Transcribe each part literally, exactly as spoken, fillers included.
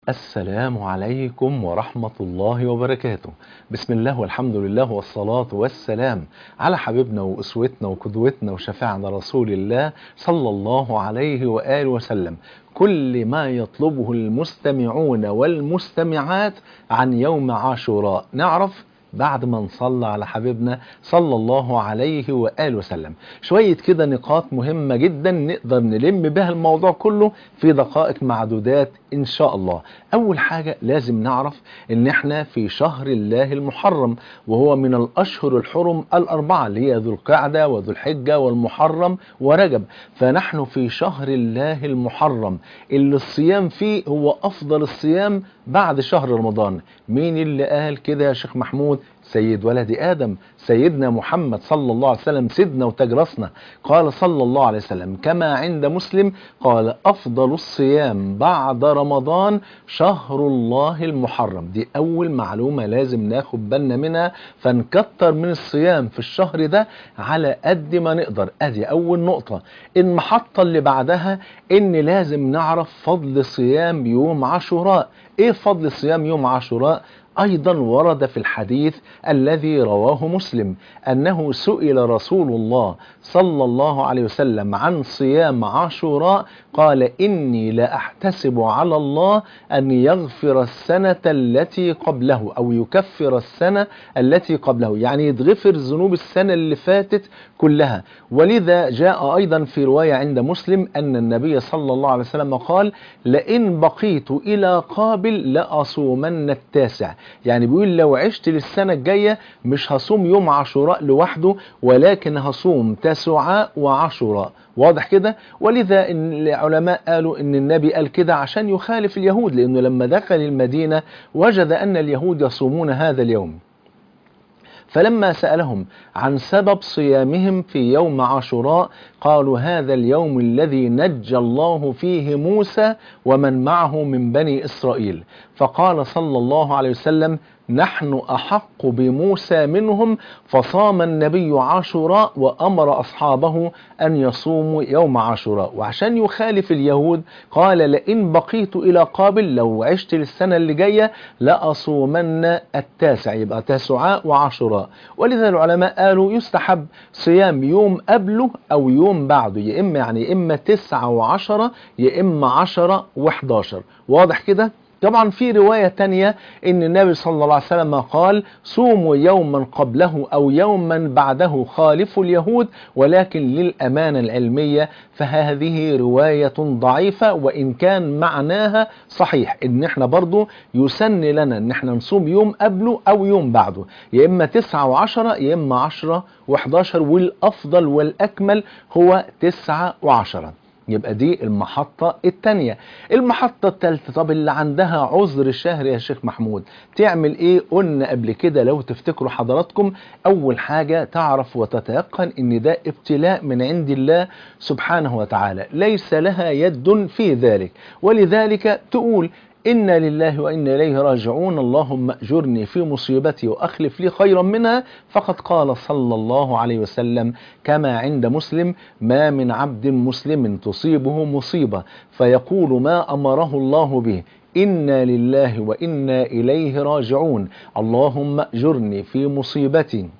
السلام عليكم ورحمة الله وبركاته. بسم الله والحمد لله والصلاة والسلام على حبيبنا وأسوتنا وقدوتنا وشفيعنا رسول الله صلى الله عليه وآله وسلم. كل ما يطلبه المستمعون والمستمعات عن يوم عاشوراء نعرف بعد ما نصلى على حبيبنا صلى الله عليه وآله وسلم. شوية كده نقاط مهمة جدا نقدر نلم بها الموضوع كله في دقائق معدودات إن شاء الله. أول حاجة لازم نعرف إن إحنا في شهر الله المحرم، وهو من الأشهر الحرم الأربعة اللي هي ذو القعدة وذو الحجة والمحرم ورجب. فنحن في شهر الله المحرم اللي الصيام فيه هو أفضل الصيام بعد شهر رمضان. مين اللي قال كده يا شيخ محمود؟ سيد ولد آدم سيدنا محمد صلى الله عليه وسلم، سيدنا وتاج راسنا. قال صلى الله عليه وسلم كما عند مسلم قال أفضل الصيام بعد رمضان شهر الله المحرم. دي أول معلومة لازم ناخد بالنا منها، فنكتر من الصيام في الشهر ده على قد ما نقدر. أدي أول نقطة. المحطة اللي بعدها إن لازم نعرف فضل صيام يوم عاشوراء. إيه فضل صيام يوم عاشوراء؟ أيضا ورد في الحديث الذي رواه مسلم أنه سئل رسول الله صلى الله عليه وسلم عن صيام عاشوراء قال إني لا أحتسب على الله أن يغفر السنة التي قبله أو يكفر السنة التي قبله، يعني يتغفر ذنوب السنة اللي فاتت كلها. ولذا جاء أيضا في رواية عند مسلم أن النبي صلى الله عليه وسلم قال لئن بقيت إلى قابل لأصومن التاسع، يعني بيقول لو عشت للسنة الجاية مش هصوم يوم عاشوراء لوحده، ولكن هصوم تسعاء وعاشوراء. واضح كده؟ ولذا إن العلماء قالوا إن النبي قال كده عشان يخالف اليهود، لأنه لما دخل المدينة وجد أن اليهود يصومون هذا اليوم، فلما سألهم عن سبب صيامهم في يوم عاشوراء قالوا هذا اليوم الذي نجى الله فيه موسى ومن معه من بني إسرائيل. فقال صلى الله عليه وسلم نحن أحق بموسى منهم، فصام النبي عاشوراء وأمر أصحابه أن يصوموا يوم عاشوراء. وعشان يخالف اليهود قال لئن بقيت إلى قابل، لو عشت للسنة اللي جاية لأصومن التاسع، يبقى تاسعاء وعاشوراء. ولذا العلماء قالوا يستحب صيام يوم قبله أو يوم بعده، يا إما يعني إما تسعة وعشرة يا إما عشرة وحداشر. واضح كده؟ طبعا في رواية تانية ان النبي صلى الله عليه وسلم قال صوموا يوما قبله او يوما بعده خالفوا اليهود، ولكن للأمانة العلمية فهذه رواية ضعيفة، وان كان معناها صحيح ان احنا برضو يسن لنا ان احنا نصوم يوم قبله او يوم بعده، يا اما تسعة وعشرة يا اما عشرة وحداشر، والافضل والاكمل هو تسعة وعشرة. يبقى دي المحطة التانية. المحطة التالتة، طب اللي عندها عذر الشهر يا شيخ محمود تعمل ايه؟ قلنا قبل كده لو تفتكروا حضراتكم، اول حاجة تعرف وتتيقن ان ده ابتلاء من عند الله سبحانه وتعالى ليس لها يد في ذلك، ولذلك تقول إنا لله وإنا إليه راجعون اللهم أجرني في مصيبتي وأخلف لي خيرا منها. فقد قال صلى الله عليه وسلم كما عند مسلم ما من عبد مسلم تصيبه مصيبة فيقول ما أمره الله به إنا لله وإنا إليه راجعون اللهم أجرني في مصيبتي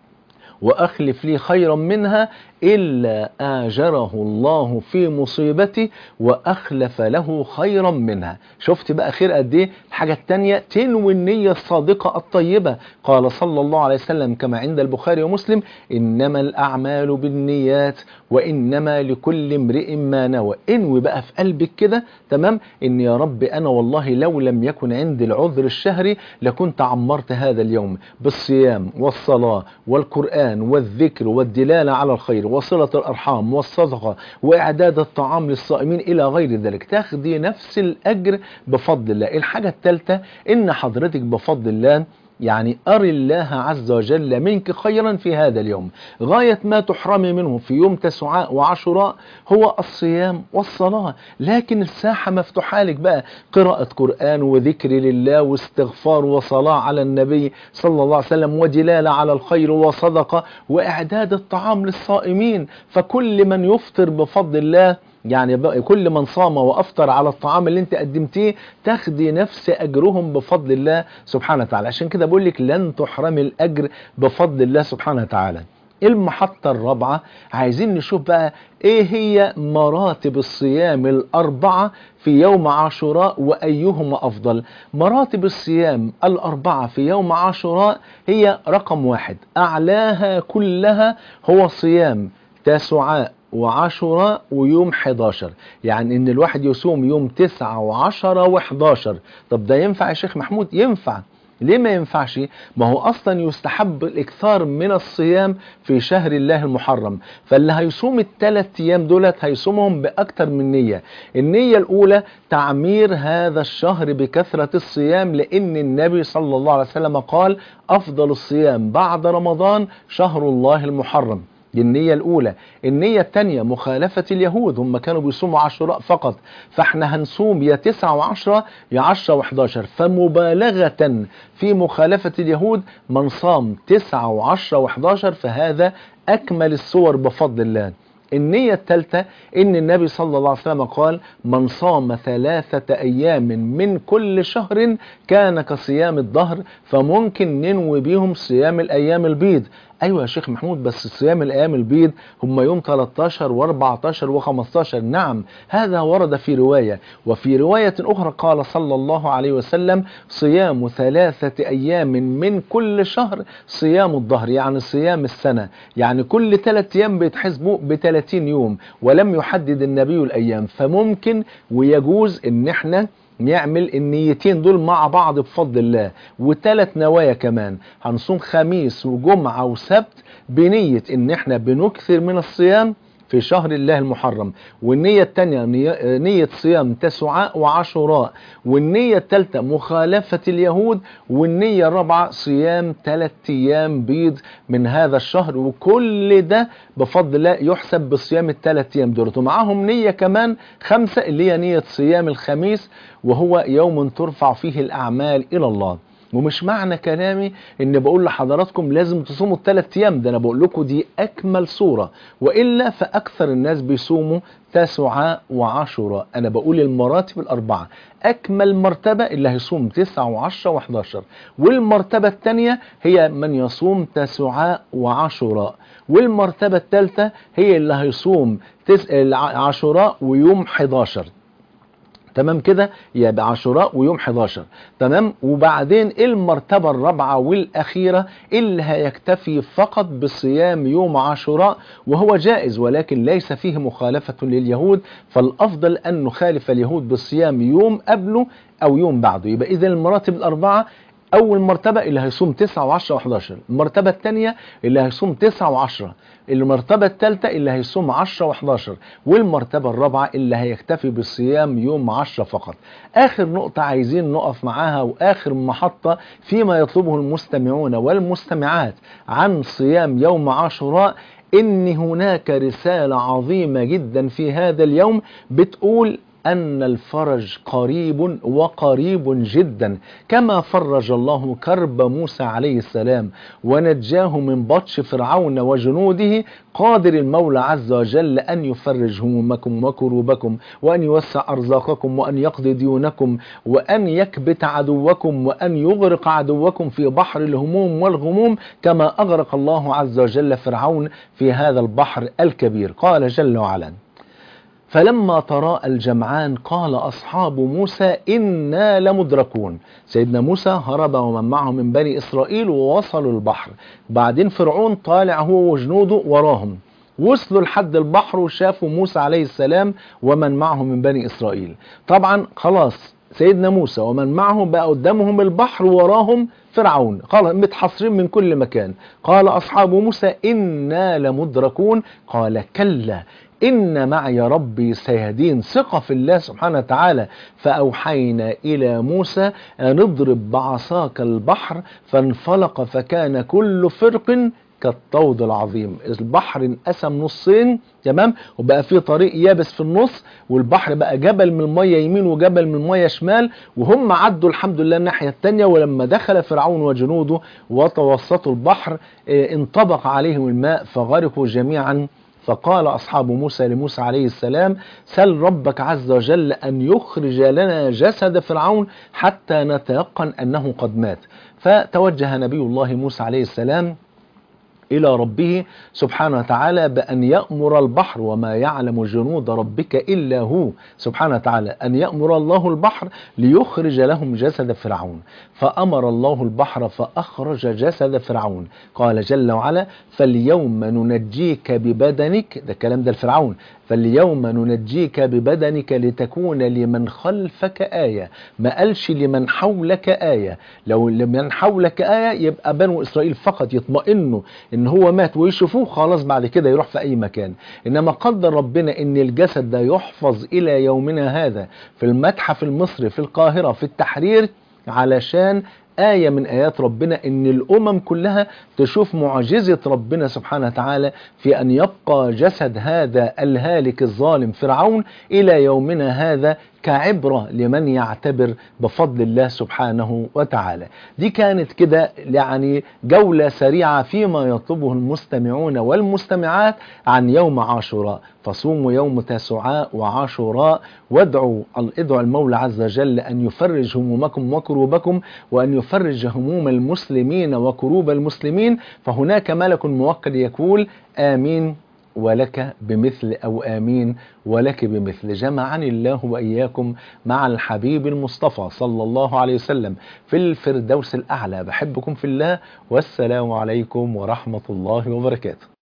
وأخلف لي خيرا منها إلا آجره الله في مصيبتي وأخلف له خيرا منها. شفت بقى خير قد إيه؟ الحاجة التانية تنوي النية الصادقة الطيبة. قال صلى الله عليه وسلم كما عند البخاري ومسلم إنما الأعمال بالنيات وإنما لكل امرئ ما نوى. انوي بقى في قلبك كده تمام إن يا رب أنا والله لو لم يكن عندي العذر الشهري لكنت عمرت هذا اليوم بالصيام والصلاة والقرآن والذكر والدلالة على الخير وصلة الأرحام والصدقة وإعداد الطعام للصائمين إلى غير ذلك، تاخدي نفس الأجر بفضل الله. الحاجة الثالثة إن حضرتك بفضل الله يعني أري الله عز وجل منك خيرا في هذا اليوم. غاية ما تحرمي منه في يوم تسعاء وعاشوراء هو الصيام والصلاة، لكن الساحة مفتوحة لك بقى، قراءة قرآن وذكر لله واستغفار وصلاة على النبي صلى الله عليه وسلم ودلالة على الخير وصدقة وإعداد الطعام للصائمين. فكل من يفطر بفضل الله يعني كل من صام وأفطر على الطعام اللي انت قدمتيه تاخدي نفس أجرهم بفضل الله سبحانه وتعالى. عشان كده بقول لك لن تحرمي الأجر بفضل الله سبحانه وتعالى. المحطة الرابعة عايزين نشوف بقى ايه هي مراتب الصيام الأربعة في يوم عاشوراء وأيهما أفضل. مراتب الصيام الأربعة في يوم عاشوراء هي رقم واحد، أعلاها كلها هو صيام تاسوعاء وعاشوراء ويوم حداشر، يعني ان الواحد يصوم يوم تسعة وعشرة وحداشر. طب ده ينفع يا شيخ محمود؟ ينفع. ليه ما ينفعش؟ ما هو اصلا يستحب الاكثار من الصيام في شهر الله المحرم، فاللي هيصوم الثلاث ايام دولت هيصومهم باكثر من نية. النية الاولى تعمير هذا الشهر بكثرة الصيام، لان النبي صلى الله عليه وسلم قال افضل الصيام بعد رمضان شهر الله المحرم. دي النية الأولى. النية الثانية مخالفة اليهود، هم كانوا بيصوموا عاشوراء فقط، فاحنا هنصوم يا تسعة وعشرة يا عشرة وحداشر، فمبالغة في مخالفة اليهود من صام تسعة وعشرة وحداشر فهذا أكمل الصور بفضل الله. النية الثالثة ان النبي صلى الله عليه وسلم قال من صام ثلاثة ايام من كل شهر كان كصيام الدهر، فممكن ننوي بيهم صيام الايام البيض. ايوه يا شيخ محمود بس صيام الايام البيض هم يوم تلتاشر واربعتاشر وخمستاشر. نعم هذا ورد في رواية، وفي رواية اخرى قال صلى الله عليه وسلم صيام ثلاثة ايام من كل شهر صيام الدهر، يعني صيام السنة، يعني كل ثلاث ايام بيتحسبوا بثلاثين يوم، ولم يحدد النبي الايام. فممكن ويجوز ان احنا نعمل النيتين دول مع بعض بفضل الله، وثلاث نوايا كمان، هنصوم خميس وجمعة وسبت بنية ان احنا بنكثر من الصيام في شهر الله المحرم، والنية الثانية نية صيام تسعاء وعاشوراء، والنية الثالثة مخالفة اليهود، والنية الرابعة صيام ثلاث ايام بيض من هذا الشهر. وكل ده بفضل الله يحسب بصيام الثلاث ايام دول، ومعاهم نية كمان خمسة اللي هي نية صيام الخميس، وهو يوم ترفع فيه الأعمال إلى الله. ومش معنى كلامي ان بقول لحضراتكم لازم تصوموا الثلاث ايام، ده انا بقول لكم دي اكمل صورة، والا فاكثر الناس بيصوموا تاسوعاء وعاشوراء. انا بقول المراتب الاربعة، اكمل مرتبة اللي هيصوم تسعة وعشرة وحداشر، والمرتبة الثانية هي من يصوم تاسوعاء وعاشوراء، والمرتبة الثالثة هي اللي هيصوم عاشوراء ويوم حداشر. تمام كده؟ يبقى عاشوراء ويوم حداشر. تمام. وبعدين المرتبة الرابعة والأخيرة اللي هيكتفي فقط بصيام يوم عاشوراء، وهو جائز ولكن ليس فيه مخالفة لليهود، فالأفضل أن نخالف اليهود بصيام يوم قبله أو يوم بعده. يبقى إذن المراتب الأربعة، أول مرتبة اللي هيصوم تسعة وعشرة وحداشر، المرتبة الثانية اللي هيصوم تسعة وعشرة، المرتبة الثالثة اللي هيصوم عشرة وحداشر، والمرتبة الرابعة اللي هيكتفي بالصيام يوم عشرة فقط. آخر نقطة عايزين نقف معاها وآخر محطة فيما يطلبه المستمعون والمستمعات عن صيام يوم عاشوراء، إن هناك رسالة عظيمة جدا في هذا اليوم بتقول أن الفرج قريب وقريب جدا، كما فرج الله كرب موسى عليه السلام ونجاه من بطش فرعون وجنوده، قادر المولى عز وجل أن يفرج همومكم وكروبكم، وأن يوسع أرزاقكم، وأن يقضي ديونكم، وأن يكبت عدوكم، وأن يغرق عدوكم في بحر الهموم والغموم، كما أغرق الله عز وجل فرعون في هذا البحر الكبير. قال جل وعلا: فلما تراءى الجمعان قال أصحاب موسى إنا لمدركون. سيدنا موسى هرب ومن معه من بني إسرائيل ووصلوا البحر، بعدين فرعون طالع هو وجنوده وراهم، وصلوا لحد البحر وشافوا موسى عليه السلام ومن معه من بني إسرائيل. طبعا خلاص سيدنا موسى ومن معه بقى قدامهم البحر وراهم فرعون، خلاص متحصرين من كل مكان. قال أصحاب موسى إنا لمدركون، قال كلا إن معي ربي سيهدين. ثقة في الله سبحانه وتعالى. فأوحينا إلى موسى أن اضرب بعصاك البحر فانفلق فكان كل فرق كالطود العظيم. البحر انقسم نصين، تمام، وبقى فيه طريق يابس في النص، والبحر بقى جبل من المية يمين وجبل من المية شمال، وهم عدوا الحمد لله الناحية التانية. ولما دخل فرعون وجنوده وتوسطوا البحر انطبق عليهم الماء فغرقوا جميعا فقال أصحاب موسى لموسى عليه السلام سل ربك عز وجل أن يخرج لنا جسد فرعون حتى نتيقن أنه قد مات. فتوجه نبي الله موسى عليه السلام إلى ربه سبحانه وتعالى بأن يأمر البحر، وما يعلم جنود ربك إلا هو سبحانه وتعالى، أن يأمر الله البحر ليخرج لهم جسد فرعون. فأمر الله البحر فأخرج جسد فرعون. قال جل وعلا فاليوم ننجيك ببدنك، ده الكلام ده الفرعون، فاليوم ننجيك ببدنك لتكون لمن خلفك آية، ما قالش لمن حولك آية. لو لمن حولك آية يبقى بنو إسرائيل فقط يطمئنوا إن هو مات ويشوفوه خلاص، بعد كده يروح في أي مكان. إنما قدر ربنا إن الجسد ده يحفظ إلى يومنا هذا في المتحف المصري في القاهرة في التحرير، علشان آية من آيات ربنا إن الأمم كلها تشوف معجزة ربنا سبحانه وتعالى في أن يبقى جسد هذا الهالك الظالم فرعون إلى يومنا هذا كعبرة لمن يعتبر بفضل الله سبحانه وتعالى. دي كانت كده يعني جولة سريعة فيما يطلبه المستمعون والمستمعات عن يوم عاشوراء. فصوموا يوم تاسوعاء وعاشوراء، وادعوا ادعوا المولى عز وجل أن يفرج همومكم وكروبكم، وأن يفرج هموم المسلمين وكروب المسلمين. فهناك ملك موكل يقول آمين ولك بمثل، أو آمين ولك بمثل. جمعني الله وإياكم مع الحبيب المصطفى صلى الله عليه وسلم في الفردوس الأعلى. بحبكم في الله، والسلام عليكم ورحمة الله وبركاته.